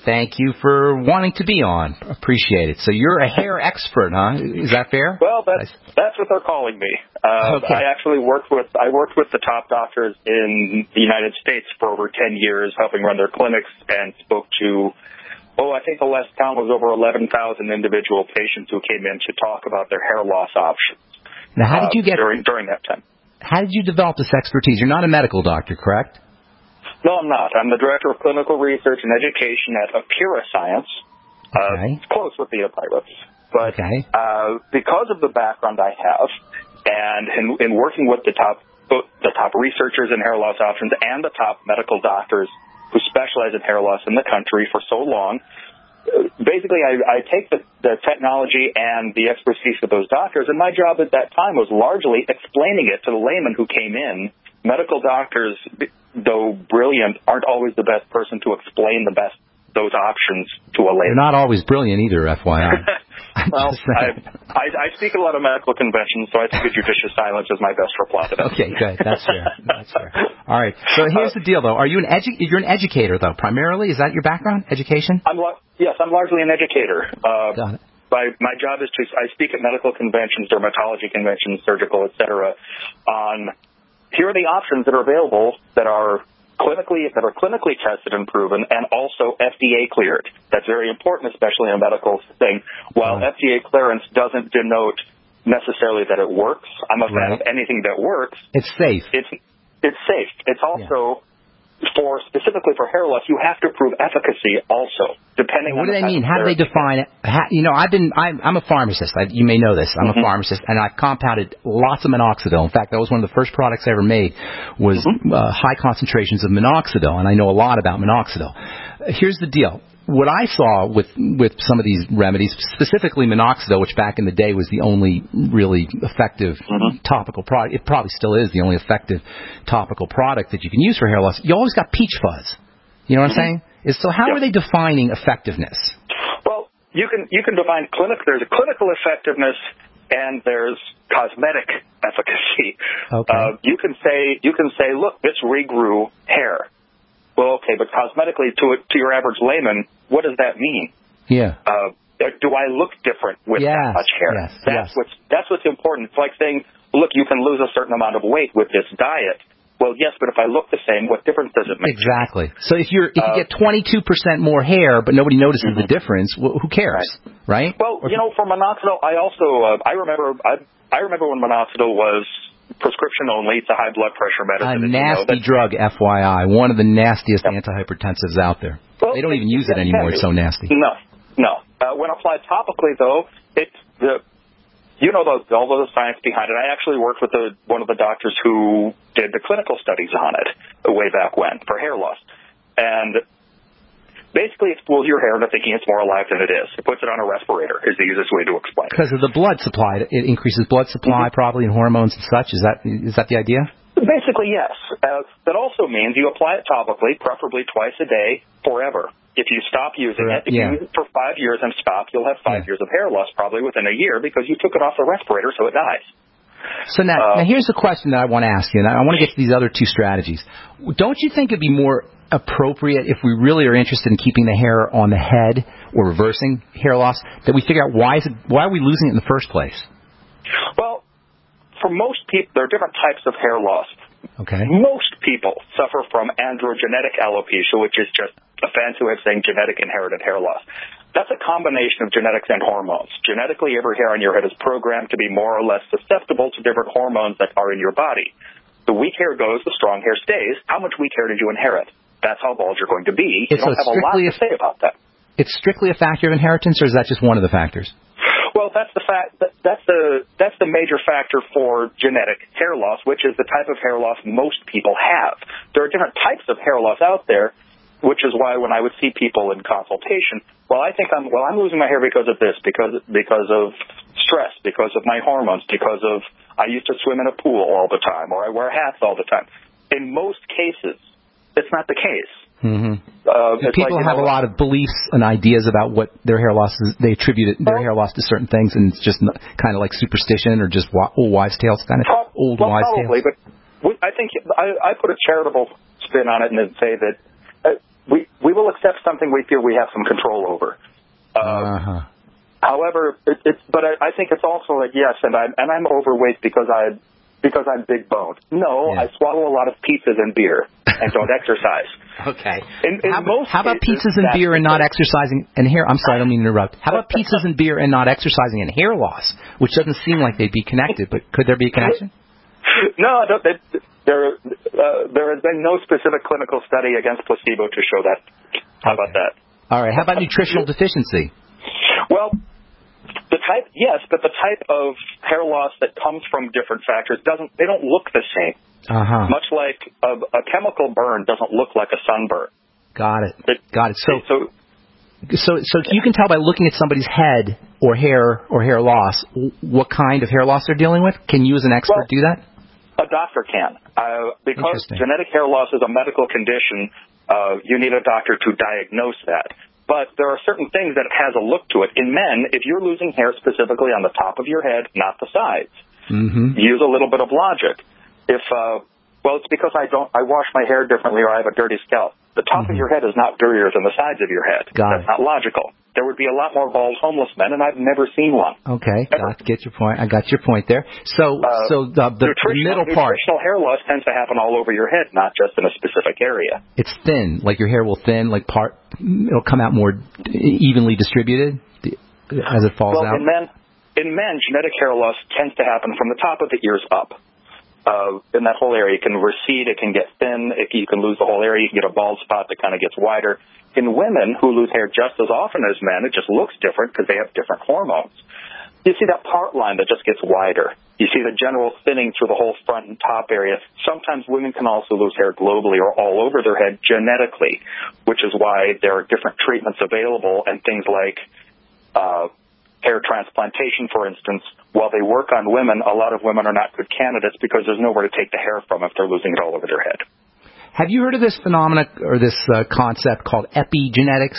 Thank you for wanting to be on. Appreciate it. So you're a hair expert, huh? Is that fair? Well, that's that's what they're calling me. Uh, okay. I actually worked with I worked with the top doctors in the United States for over ten years, helping run their clinics, and spoke to, oh, I think the last count was over eleven thousand individual patients who came in to talk about their hair loss options. Now, how did you get uh, during during that time? How did you develop this expertise? You're not a medical doctor, correct? No, I'm not. I'm the director of clinical research and education at Apira Science. Okay. Uh, it's close with the Pirates. But okay. uh, because of the background I have, and in, in working with the top the top researchers in hair loss options and the top medical doctors who specialize in hair loss in the country for so long, basically I, I take the, the technology and the expertise of those doctors, and my job at that time was largely explaining it to the layman who came in. Medical doctors, though brilliant, aren't always the best person to explain the best those options to a layman. You're not always brilliant either, F Y I. Well, I, I, I speak at a lot of medical conventions, so I think a judicious silence is my best reply to that. Okay, good. That's fair. That's fair. All right. So here's the deal, though. Are you an edu- You're an educator, though, primarily? Is that your background, education? I'm la- yes, I'm largely an educator. Uh, Got it. My, my job is to I speak at medical conventions, dermatology conventions, surgical, et cetera, on here are the options that are available that are clinically that are clinically tested and proven, and also F D A cleared. That's very important, especially in a medical thing. While right. F D A clearance doesn't denote necessarily that it works, I'm a fan right. of anything that works. It's safe. It's it's safe. It's also yeah. for specifically for hair loss, you have to prove efficacy also. Depending what on do they mean? How do they therapy. define it? How, you know, I've been, I'm, I'm a pharmacist. I, you may know this. I'm mm-hmm. a pharmacist, and I've compounded lots of minoxidil. In fact, that was one of the first products I ever made was mm-hmm. uh, high concentrations of minoxidil, and I know a lot about minoxidil. Here's the deal. What I saw with with some of these remedies, specifically minoxidil, which back in the day was the only really effective mm-hmm. topical product, it probably still is the only effective topical product that you can use for hair loss, you always got peach fuzz. You know what mm-hmm. I'm saying? Is, so how yep. are they defining effectiveness? Well, you can you can define clinic. There's a clinical effectiveness and there's cosmetic efficacy. Okay. Uh, you can say you can say, look, this regrew hair. Well, okay, but cosmetically, to a, to your average layman, what does that mean? Yeah. Uh, do I look different with yes. that much hair? Yes. That's yes. what's that's what's important. It's like saying, look, you can lose a certain amount of weight with this diet. Well, yes, but if I look the same, what difference does it make? Exactly. So if you're if you uh, get twenty-two percent more hair, but nobody notices mm-hmm. the difference, well, who cares, right? right? Well, or, you know, for minoxidil, I also uh, I remember I I remember when minoxidil was prescription only. It's a high blood pressure medicine. A nasty you know, drug, F Y I. One of the nastiest yep. antihypertensives out there. Well, they don't even use it anymore. It's so nasty. No, no. Uh, when applied topically, though, it's the you know the, all the science behind it. I actually worked with the, one of the doctors who did the clinical studies on it way back when for hair loss. And basically it pulls your hair into thinking it's more alive than it is. It puts it on a respirator is the easiest way to explain it. Because of the blood supply. It increases blood supply mm-hmm. probably and hormones and such. Is that is that the idea? Basically, yes. Uh, that also means you apply it topically, preferably twice a day, forever. If you stop using it, if yeah. you use it for five years and stop, you'll have five yeah. years of hair loss probably within a year because you took it off the respirator, so it dies. So now, uh, now here's the question that I want to ask you, and I want to get to these other two strategies. Don't you think it'd be more appropriate if we really are interested in keeping the hair on the head or reversing hair loss, that we figure out why is it, why are we losing it in the first place? Well, for most people, there are different types of hair loss. Okay. Most people suffer from androgenetic alopecia, which is just a fancy way of saying genetic inherited hair loss. That's a combination of genetics and hormones. Genetically, every hair on your head is programmed to be more or less susceptible to different hormones that are in your body. The weak hair goes, the strong hair stays. How much weak hair did you inherit? That's how bald you're going to be. You it's don't have a lot to a, say about that. It's strictly a factor of inheritance, or is that just one of the factors? Well, that's the fact. That, that's the that's the major factor for genetic hair loss, which is the type of hair loss most people have. There are different types of hair loss out there, which is why when I would see people in consultation, well, I think I'm well, I'm losing my hair because of this, because because of stress, because of my hormones, because of I used to swim in a pool all the time, or I wear hats all the time. In most cases, it's not the case. Mm-hmm. Uh, people like, have know, a lot of beliefs and ideas about what their hair loss is. They attribute it, their hair loss to certain things, and it's just kind of like superstition or just old wives' tales, kind of pro- old well, wives' probably, tales. But I think I, I put a charitable spin on it and say that uh, we we will accept something we feel we have some control over. Uh, uh-huh. However, it, it's but I, I think it's also like yes, and I'm and I'm overweight because I because I'm big boned. No, yeah. I swallow a lot of pizzas and beer and don't exercise. Okay. In, in how, most how about cases, pizzas and beer and not exercising and hair? I'm sorry, I don't mean to interrupt. How about pizzas and beer and not exercising and hair loss, which doesn't seem like they'd be connected, but could there be a connection? No, no they, there uh, there has been no specific clinical study against placebo to show that. How okay. about that? All right. How about nutritional deficiency? Well, the type, yes, but the type of hair loss that comes from different factors doesn't. They don't look the same. Uh-huh. Much like a, a chemical burn doesn't look like a sunburn. Got it. it Got it. So, so, so, so you can tell by looking at somebody's head or hair or hair loss what kind of hair loss they're dealing with. Can you, as an expert, well, do that? A doctor can, uh, because genetic hair loss is a medical condition. Uh, you need a doctor to diagnose that. But there are certain things that has a look to it. In men, if you're losing hair specifically on the top of your head, not the sides, mm-hmm. use a little bit of logic. If, uh, well, it's because I don't, I wash my hair differently or I have a dirty scalp. The top mm-hmm. of your head is not dirtier than the sides of your head. Got That's it. not logical. There would be a lot more bald homeless men, and I've never seen one. Okay, got, get your point. I got your point there. So, uh, so the, the, the middle part. Nutritional hair loss tends to happen all over your head, not just in a specific area. It's thin, like your hair will thin, like part. It'll come out more evenly distributed as it falls well, out. in men, in men, genetic hair loss tends to happen from the top of the ears up. Uh, in that whole area, it can recede, it can get thin, it, you can lose the whole area, you can get a bald spot that kind of gets wider. In women who lose hair just as often as men, it just looks different because they have different hormones. You see that part line that just gets wider. You see the general thinning through the whole front and top area. Sometimes women can also lose hair globally or all over their head genetically, which is why there are different treatments available and things like uh, hair transplantation, for instance. While they work on women, a lot of women are not good candidates because there's nowhere to take the hair from if they're losing it all over their head. Have you heard of this phenomena or this uh, concept called epigenetics?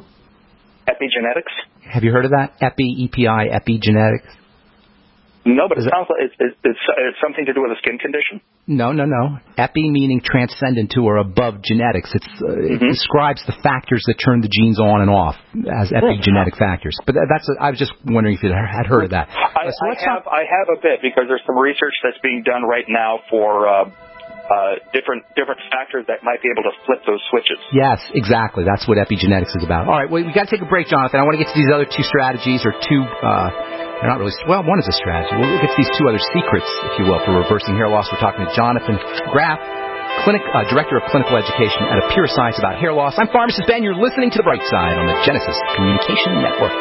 Epigenetics? Have you heard of that? Epi, E P I, epigenetics? No, but it Is sounds like it's, it's, it's, it's something to do with a skin condition. No, no, no. Epi meaning transcendent to or above genetics. It's, uh, mm-hmm. It describes the factors that turn the genes on and off as epigenetic factors. But that's a, I was just wondering if you had heard of that. I, so I have, I have a bit because there's some research that's being done right now for uh, uh, different different factors that might be able to flip those switches. Yes, exactly. That's what epigenetics is about. All right, well, we got to take a break, Jonathan. I want to get to these other two strategies or two. Uh, they're not really. Well, one is a strategy. We'll get to these two other secrets, if you will, for reversing hair loss. We're talking to Jonathan Graff, clinic uh, director of clinical education at A Pure Science about hair loss. I'm Pharmacist Ben. You're listening to The Bright Side on the Genesis Communication Network.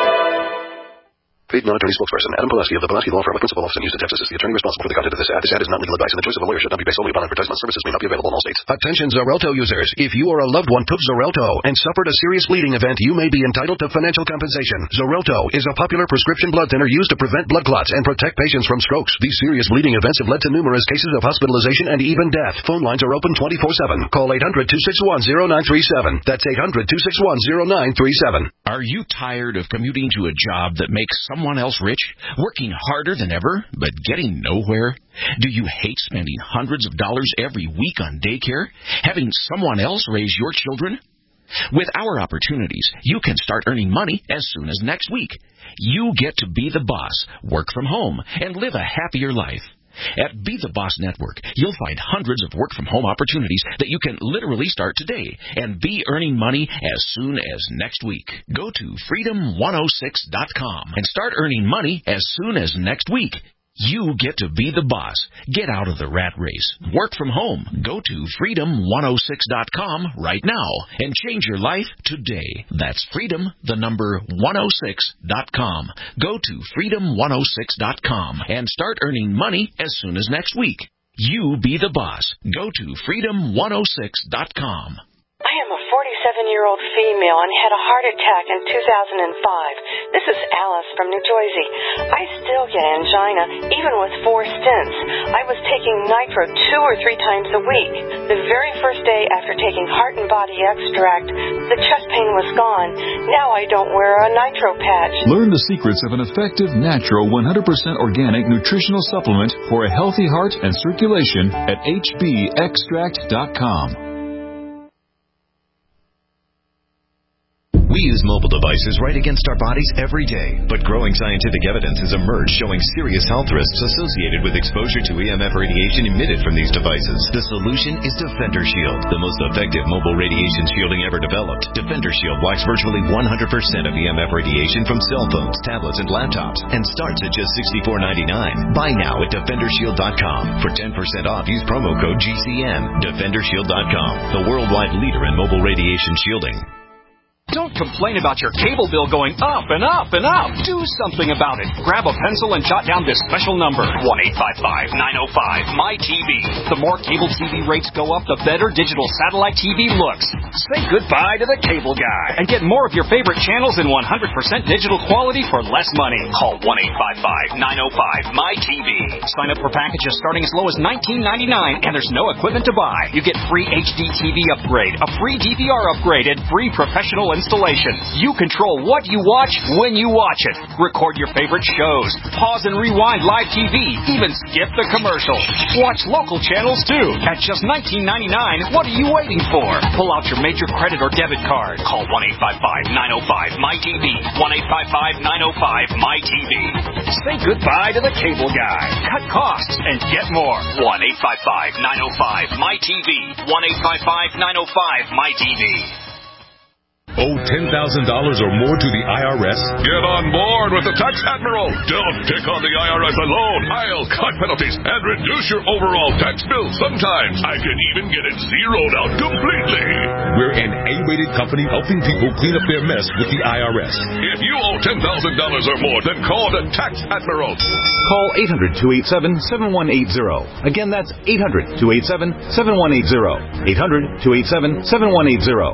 Paid non-attorney spokesperson Adam Pulaski of the Pulaski Law Firm, a principal office in Houston, Texas, is the attorney responsible for the content of this ad. This ad is not legal advice, and the choice of a lawyer should not be based solely upon advertisement. Services may not be available in all states. Attention Xarelto users. If you or a loved one took Xarelto and suffered a serious bleeding event, you may be entitled to financial compensation. Xarelto is a popular prescription blood thinner used to prevent blood clots and protect patients from strokes. These serious bleeding events have led to numerous cases of hospitalization and even death. Phone lines are open twenty-four seven. Call eight hundred, two six one, zero nine three seven. That's eight hundred, two six one, zero nine three seven. Are you tired of commuting to a job that makes someone else rich? Working harder than ever, but getting nowhere? Do you hate spending hundreds of dollars every week on daycare? Having someone else raise your children? With our opportunities, you can start earning money as soon as next week. You get to be the boss, work from home, and live a happier life. At Be the Boss Network, you'll find hundreds of work-from-home opportunities that you can literally start today and be earning money as soon as next week. Go to freedom one oh six dot com and start earning money as soon as next week. You get to be the boss. Get out of the rat race. Work from home. Go to freedom one oh six dot com right now and change your life today. That's freedom, the number one oh six dot com. Go to freedom one oh six dot com and start earning money as soon as next week. You be the boss. Go to freedom one oh six dot com. I am a forty-seven-year-old female and had a heart attack in two thousand five. This is Alice from New Jersey. I still get angina, even with four stents. I was taking nitro two or three times a week. The very first day after taking Heart and Body Extract, the chest pain was gone. Now I don't wear a nitro patch. Learn the secrets of an effective, natural, one hundred percent organic nutritional supplement for a healthy heart and circulation at h b extract dot com. We use mobile devices right against our bodies every day, but growing scientific evidence has emerged showing serious health risks associated with exposure to E M F radiation emitted from these devices. The solution is Defender Shield, the most effective mobile radiation shielding ever developed. Defender Shield blocks virtually one hundred percent of E M F radiation from cell phones, tablets, and laptops, and starts at just sixty-four ninety-nine. Buy now at defender shield dot com. For ten percent off, use promo code G C N. defender shield dot com, the worldwide leader in mobile radiation shielding. Don't complain about your cable bill going up and up and up. Do something about it. Grab a pencil and jot down this special number, one eight five five, nine oh five, M Y T V. The more cable T V rates go up, the better digital satellite T V looks. Say goodbye to the cable guy and get more of your favorite channels in one hundred percent digital quality for less money. Call one eight five five, nine oh five, M Y T V. Sign up for packages starting as low as nineteen ninety-nine, and there's no equipment to buy. You get free H D T V upgrade, a free D V R upgrade, and free professional installation. You control what you watch when you watch it. Record your favorite shows. Pause and rewind live T V. Even skip the commercials. Watch local channels too. At just nineteen ninety-nine, what are you waiting for? Pull out your major credit or debit card. Call one eight five five, nine oh five, M Y T V. one eight five five, nine oh five, M Y T V. Say goodbye to the cable guy. Cut costs and get more. one eight five five, nine oh five, M Y T V. one eight five five, nine oh five, M Y T V. Owe ten thousand dollars or more to the I R S? Get on board with the Tax Admiral. Don't pick on the I R S alone. I'll cut penalties and reduce your overall tax bill. Sometimes I can even get it zeroed out completely. We're an A-rated company helping people clean up their mess with the I R S. If you owe ten thousand dollars or more, then call the Tax Admiral. Call eight hundred, two eight seven, seven one eight zero. Again, that's eight hundred, two eight seven, seven one eight zero. eight hundred, two eight seven, seven one eight zero.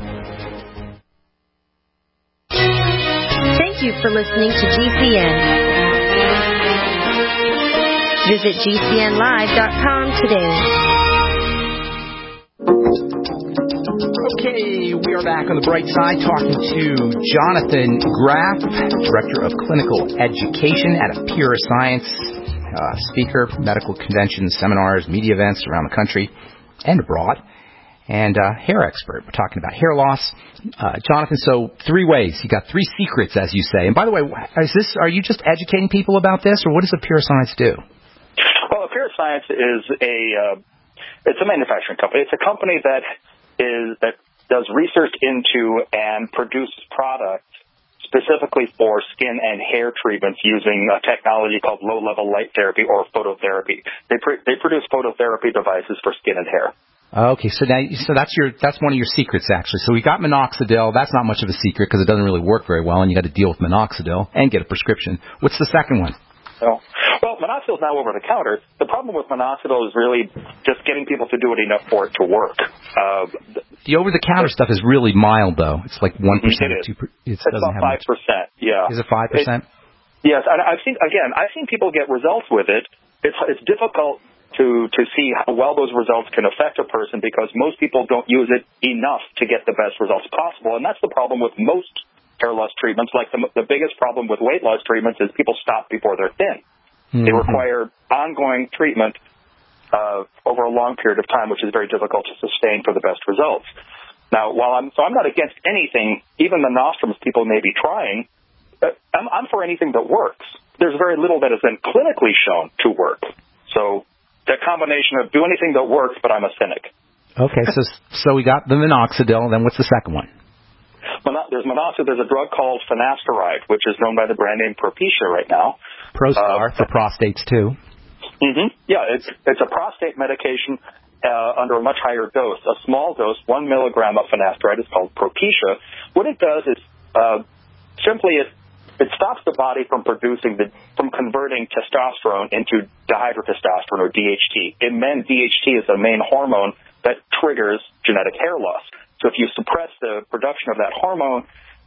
Thank you for listening to G C N. Visit G C N live dot com today. Okay, we are back on the bright side talking to Jonathan Graf, Director of Clinical Education at Appear Science, uh, speaker, medical conventions, seminars, media events around the country and abroad, and uh, hair expert. We're talking about hair loss. Uh, Jonathan, so three ways. You got three secrets, as you say. And by the way, is this? Are you just educating people about this, or what does Appear Science do? Well, Appear Science is a uh, it's a manufacturing company. It's a company that is that does research into and produces products specifically for skin and hair treatments using a technology called low-level light therapy or phototherapy. They pr- they produce phototherapy devices for skin and hair. Okay, so now, so that's your that's one of your secrets, actually. So we got minoxidil. That's not much of a secret because it doesn't really work very well, and you got to deal with minoxidil and get a prescription. What's the second one? Oh. Well, minoxidil is now over the counter. The problem with minoxidil is really just getting people to do it enough for it to work. Uh, the over-the-counter stuff is really mild, though. It's like one percent. It is. two percent. It it's about five percent. Yeah. Is it five percent? Yes, and I've seen again. I've seen people get results with it. It's it's difficult to to see how well those results can affect a person because most people don't use it enough to get the best results possible, and that's the problem with most hair loss treatments. Like the the biggest problem with weight loss treatments is people stop before they're thin. Mm-hmm. They require ongoing treatment uh, over a long period of time, which is very difficult to sustain for the best results. Now, while I'm so I'm not against anything, even the nostrums people may be trying. Uh, I'm, I'm for anything that works. There's very little that has been clinically shown to work. So that combination of do anything that works, but I'm a cynic. Okay, so so we got the minoxidil. Then what's the second one? Mono- there's minoxidil. There's a drug called finasteride, which is known by the brand name Propecia right now. Prostar uh, for prostates too. Mm-hmm. Yeah, it's it's a prostate medication uh, under a much higher dose. A small dose, one milligram of finasteride, is called Propecia. What it does is uh, simply it it stops the body from producing the from converting testosterone into dihydrotestosterone or D H T. In men, D H T is the main hormone that triggers genetic hair loss. So if you suppress the production of that hormone,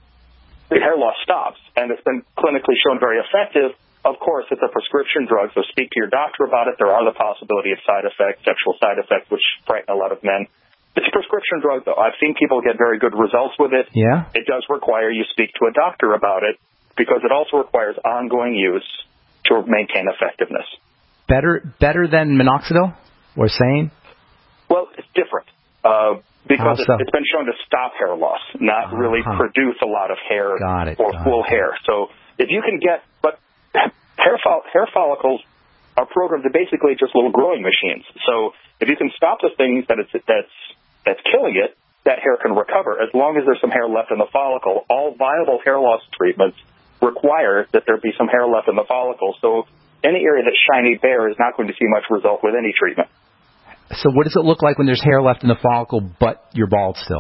the hair loss stops, and it's been clinically shown very effective. Of course, it's a prescription drug, so speak to your doctor about it. There are the possibility of side effects, sexual side effects, which frighten a lot of men. It's a prescription drug, though. I've seen people get very good results with it. Yeah. It does require you speak to a doctor about it because it also requires ongoing use to maintain effectiveness. Better better than minoxidil or sane? Well, it's different. Uh, Because so? it, it's been shown to stop hair loss, not uh-huh. really produce a lot of hair got it, or got full it. hair. So if you can get, but hair, fo- hair follicles are programmed to basically just little growing machines. So if you can stop the things that it's, that's that's killing it, that hair can recover. As long as there's some hair left in the follicle, all viable hair loss treatments require that there be some hair left in the follicle. So any area that's shiny bare is not going to see much result with any treatment. So what does it look like when there's hair left in the follicle, but you're bald still?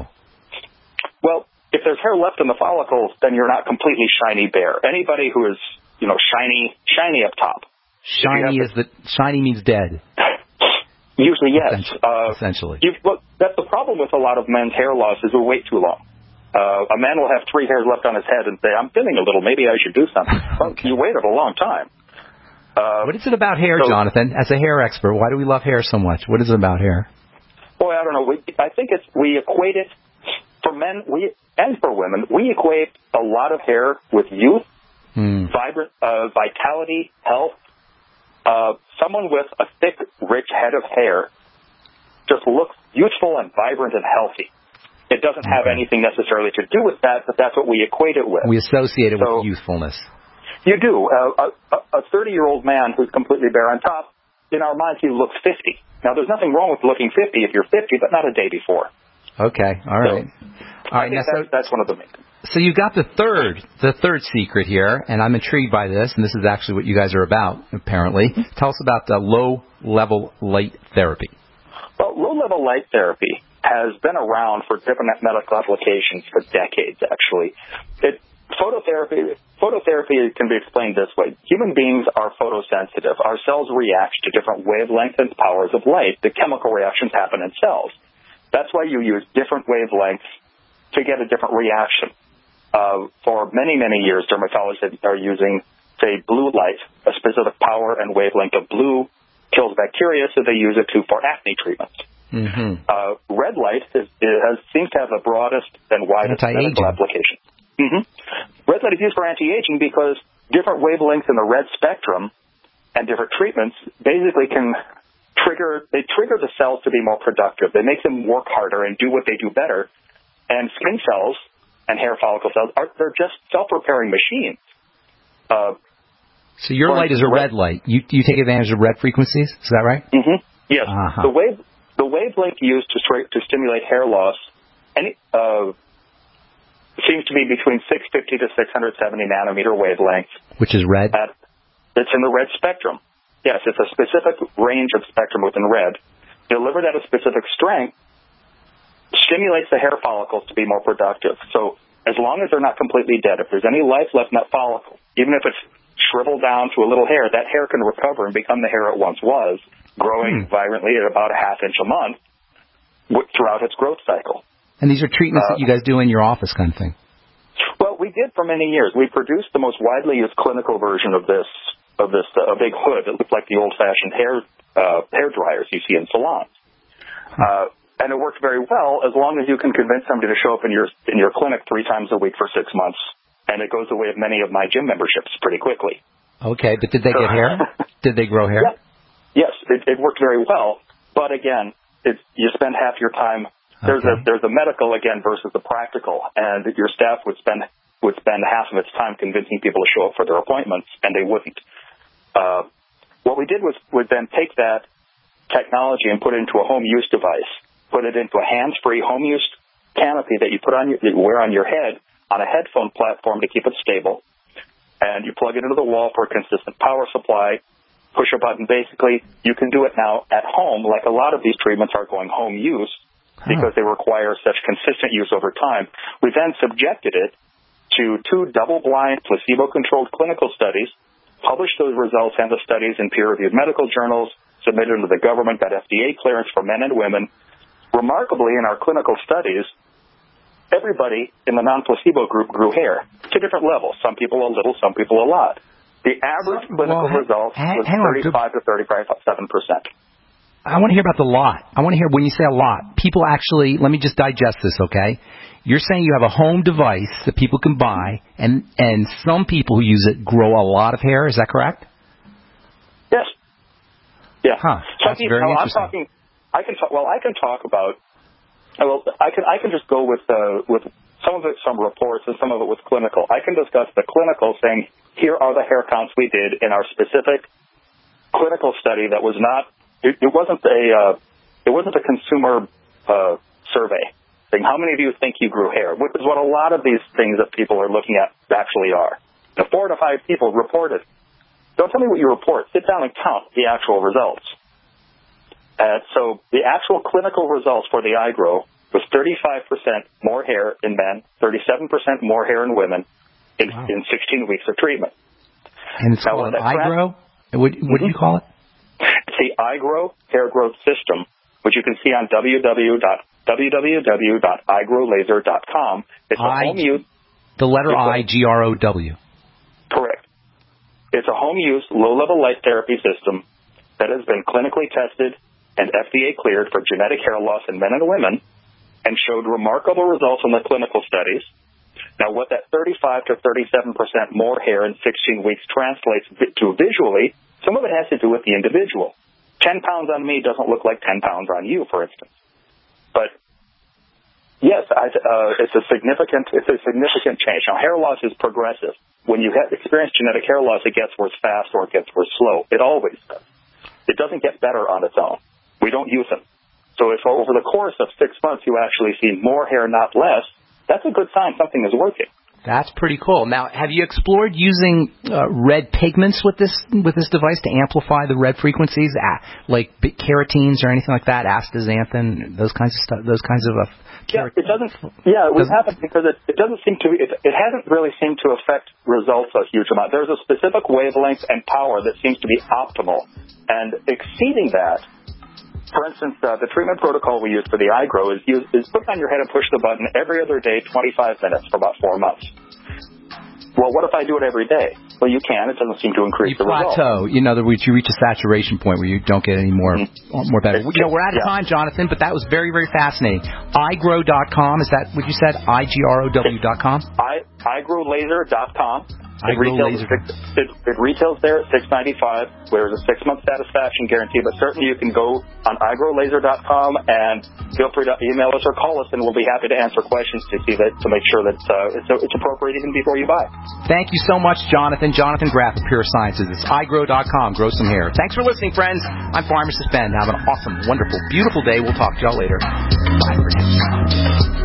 Well, if there's hair left in the follicles, then you're not completely shiny bare. Anybody who is, you know, shiny, shiny up top. Shiny is the shiny means dead. Usually, yes. Essentially. Uh, Essentially. You've, well, that's the problem with a lot of men's hair loss is we wait too long. Uh, a man will have three hairs left on his head and say, I'm thinning a little, maybe I should do something. Well, okay. You waited a long time. Uh, what is it about hair, so, Jonathan? As a hair expert, why do we love hair so much? What is it about hair? Boy, I don't know. We, I think it's we equate it, for men we and for women, we equate a lot of hair with youth, hmm. vibrant, uh, vitality, health. Uh, someone with a thick, rich head of hair just looks youthful and vibrant and healthy. It doesn't okay. have anything necessarily to do with that, but that's what we equate it with. We associate it so, with youthfulness. You do. Uh, a thirty-year-old man who's completely bare on top, in our minds, he looks fifty. Now, there's nothing wrong with looking fifty if you're fifty, but not a day before. Okay. All right. So, all right. I think now, that's, so, that's one of the main. So you got the third, the third secret here, and I'm intrigued by this, and this is actually what you guys are about, apparently. Tell us about the low-level light therapy. Well, low-level light therapy has been around for different medical applications for decades, actually. It, phototherapy, phototherapy can be explained this way. Human beings are photosensitive. Our cells react to different wavelengths and powers of light. The chemical reactions happen in cells. That's why you use different wavelengths to get a different reaction. Uh, for many, many years, dermatologists are using, say, blue light, a specific power and wavelength of blue kills bacteria, so they use it too for acne treatments. Mm-hmm. Uh, red light is, is, has, seems to have the broadest and widest medical application. Mm-hmm. Red light is used for anti-aging because different wavelengths in the red spectrum and different treatments basically can trigger, they trigger the cells to be more productive. They make them work harder and do what they do better. And skin cells and hair follicle cells, are they're just self-repairing machines. Uh, so your light is a red light. You you take advantage of red frequencies, is that right? Mm-hmm. Yes. Uh-huh. The wave the wavelength used to to stimulate hair loss any, uh, seems to be between six fifty to six seventy nanometer wavelength. Which is red? At, it's in the red spectrum. Yes, it's a specific range of spectrum within red. Delivered at a specific strength, stimulates the hair follicles to be more productive. So as long as they're not completely dead, if there's any life left in that follicle, even if it's shriveled down to a little hair, that hair can recover and become the hair it once was, growing hmm. vibrantly at about a half inch a month throughout its growth cycle. And these are treatments uh, that you guys do in your office kind of thing? Well, we did for many years. We produced the most widely used clinical version of this, of this uh, a big hood. It looked like the old-fashioned hair uh, hair dryers you see in salons. Uh, and it worked very well as long as you can convince somebody to show up in your in your clinic three times a week for six months. And it goes away with many of my gym memberships pretty quickly. Okay, but did they get hair? Did they grow hair? Yeah. Yes, it, it worked very well. But again, it, you spend half your time. There's okay. a there's a medical again versus the practical, and your staff would spend would spend half of its time convincing people to show up for their appointments, and they wouldn't. Uh, what we did was would then take that technology and put it into a home use device, put it into a hands-free home use canopy that you put on your, that you wear on your head on a headphone platform to keep it stable, and you plug it into the wall for a consistent power supply. Push a button. Basically, you can do it now at home, like a lot of these treatments are going home use because they require such consistent use over time. We then subjected it to two double-blind, placebo-controlled clinical studies, published those results and the studies in peer-reviewed medical journals, submitted to the government, got F D A clearance for men and women. Remarkably, in our clinical studies, everybody in the non-placebo group grew hair to different levels. Some people a little, some people a lot. The average clinical well, results hang, was hang thirty-five to thirty-seven percent. I want to hear about the lot. I want to hear when you say a lot. People actually, let me just digest this, okay? You're saying you have a home device that people can buy, and, and some people who use it grow a lot of hair. Is that correct? Yes. Yeah. Huh. Some That's people, very I'm interesting. talking, I can talk, well, I can talk about Well, I can I can just go with uh, with some of it from reports and some of it with clinical. I can discuss the clinical, saying here are the hair counts we did in our specific clinical study that was not. It, it wasn't a uh, it wasn't a consumer uh, survey saying how many of you think you grew hair, which is what a lot of these things that people are looking at actually are. Now, four to five people reported. Don't tell me what you report. Sit down and count the actual results. Uh, so the actual clinical results for the iGrow was thirty-five percent more hair in men, thirty-seven percent more hair in women in, wow. in sixteen weeks of treatment. And it's now, called an iGrow? What, what mm-hmm. do you call it? It's the iGrow Hair Growth System, which you can see on w w w dot i grow laser dot com. It's I, a home use. The letter I, G R O W. Correct. It's a home use, low-level light therapy system that has been clinically tested and F D A cleared for genetic hair loss in men and women, and showed remarkable results in the clinical studies. Now, what that thirty-five to thirty-seven percent more hair in sixteen weeks translates to visually, some of it has to do with the individual. ten pounds on me doesn't look like ten pounds on you, for instance. But, yes, I, uh, it's a significant it's a significant change. Now, hair loss is progressive. When you have experience genetic hair loss, it gets worse fast or it gets worse slow. It always does. It doesn't get better on its own. We don't use them. So if over the course of six months you actually see more hair, not less, that's a good sign something is working. That's pretty cool. Now, have you explored using uh, red pigments with this with this device to amplify the red frequencies, uh, like keratins or anything like that, astaxanthin, those kinds of stuff, those kinds of uh, yeah, it doesn't. Yeah, we haven't because it, it doesn't seem to. It, it hasn't really seemed to affect results a huge amount. There's a specific wavelength and power that seems to be optimal, and exceeding that. For instance, uh, the treatment protocol we use for the iGrow is, use, is put on your head and push the button every other day, twenty-five minutes for about four months. Well, what if I do it every day? Well, you can. It doesn't seem to increase you the result. You plateau. In other words, you reach a saturation point where you don't get any more mm-hmm. more better. You know, we're out of yeah. time, Jonathan, but that was very, very fascinating. i grow dot com, is that what you said? I G R O W dot com? I, i grow laser dot com. It retails, six, it, it retails there at six ninety-five. There's a six-month satisfaction guarantee, but certainly you can go on i grow laser dot com and feel free to email us or call us, and we'll be happy to answer questions to see that to make sure that uh, it's, it's appropriate even before you buy. Thank you so much, Jonathan. Jonathan Graff of Pure Sciences. It's i grow dot com. Grow some hair. Thanks for listening, friends. I'm Pharmacist Ben. Have an awesome, wonderful, beautiful day. We'll talk to y'all later. Bye for now.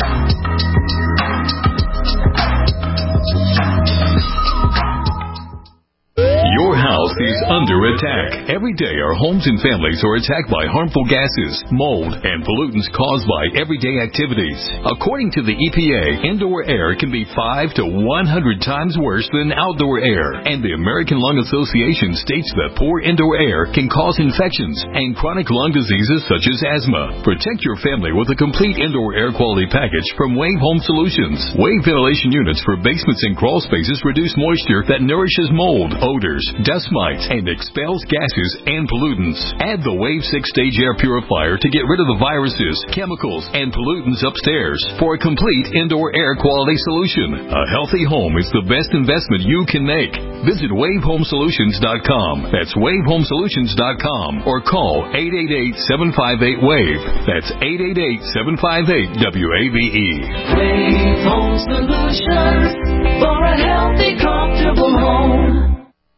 Your house is under attack. Every day our homes and families are attacked by harmful gases, mold, and pollutants caused by everyday activities. According to the E P A, indoor air can be five to one hundred times worse than outdoor air. And the American Lung Association states that poor indoor air can cause infections and chronic lung diseases such as asthma. Protect your family with a complete indoor air quality package from Wave Home Solutions. Wave ventilation units for basements and crawl spaces reduce moisture that nourishes mold, odors, dust mites, and expels gases and pollutants. Add the Wave six-stage air purifier to get rid of the viruses, chemicals, and pollutants upstairs for a complete indoor air quality solution. A healthy home is the best investment you can make. Visit wave home solutions dot com. That's wave home solutions dot com or call eight eight eight, seven five eight, WAVE. That's eight eight eight, seven five eight, W A V E. Wave Home Solutions for a healthy, comfortable home.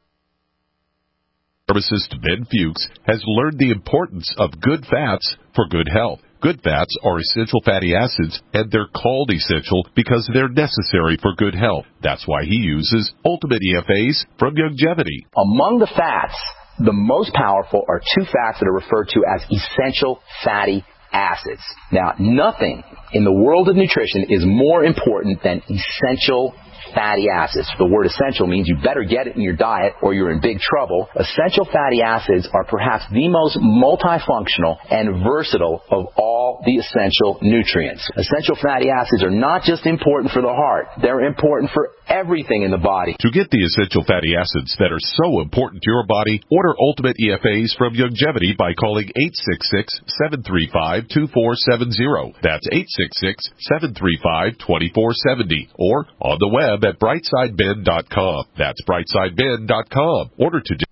Pharmacist Ben Fuchs has learned the importance of good fats for good health. Good fats are essential fatty acids, and they're called essential because they're necessary for good health. That's why he uses Ultimate E F As from Youngevity. Among the fats, the most powerful are two fats that are referred to as essential fatty acids. Now, nothing in the world of nutrition is more important than essential fatty acids. The word essential means you better get it in your diet or you're in big trouble. Essential fatty acids are perhaps the most multifunctional and versatile of all the essential nutrients. Essential fatty acids are not just important for the heart. They're important for everything in the body. To get the essential fatty acids that are so important to your body, order Ultimate E F As from Youngevity by calling eight six six, seven three five, two four seven zero. That's eight six six, seven three five, two four seven zero. Or on the web at brightside ben dot com. That's brightside ben dot com. Order today.